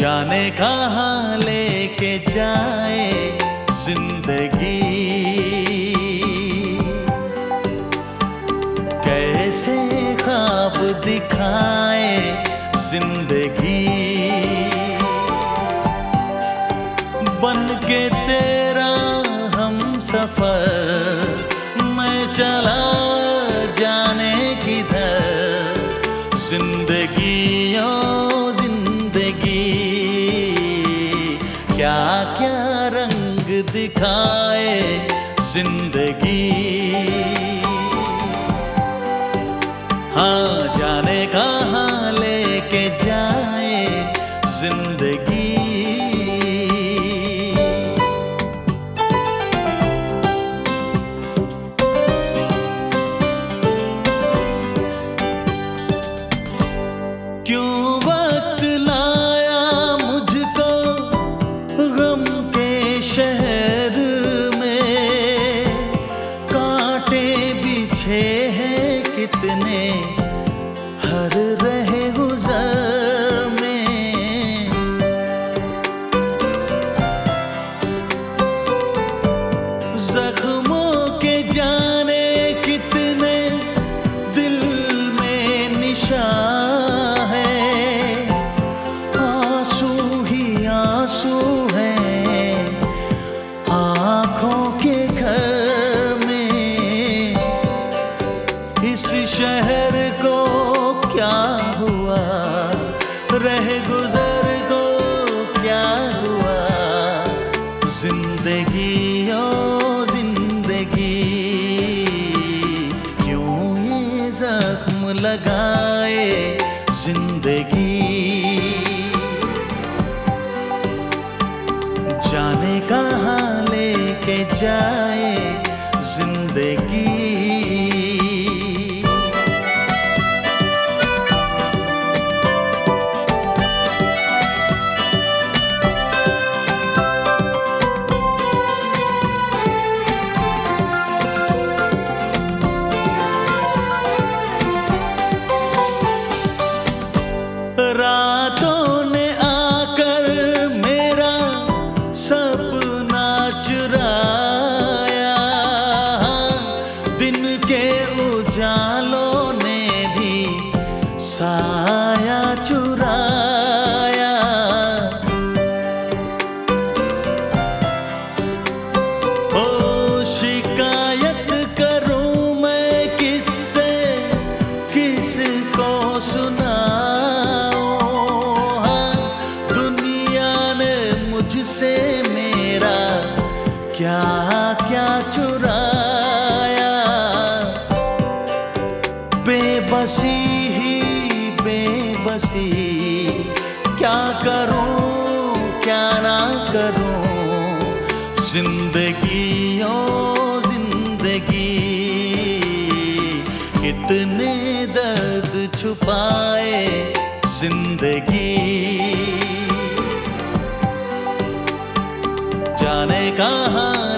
जाने कहाँ लेके जाए जिंदगी, कैसे ख्वाब दिखाए जिंदगी। बन के तेरा हम सफर मैं चला जाने किधर। जिंदगी ओ जिंदगी क्या क्या रंग दिखाए जिंदगी। हाँ जाने कहाँ लेके जाए जिंदगी। क्यों वक्त लाया मुझको गम के शहर में, कांटे बिछे हैं कितने हर रहे गुजर में। जख्मों के जाने कितने दिल में निशान है, आंसू ही आंसू हैं आँखों के घर में। इस शहर को क्या हुआ, रह गुजर को क्या हुआ। जिंदगी ओ जिंदगी क्यों ये जख्म लगाए जिंदगी। जाने कहाँ लेके जाए जिंदगी। रातों ने आकर मेरा सपना चुराया, दिन के उजालों ने भी साया चुराया। ओ शिकायत करूं मैं किससे, किसको सुना। मुझसे मेरा क्या क्या चुराया। बेबसी ही बेबसी क्या करूं क्या ना करूं। जिंदगी ओ जिंदगी कितने दर्द छुपाए जिंदगी। जाने कहाँ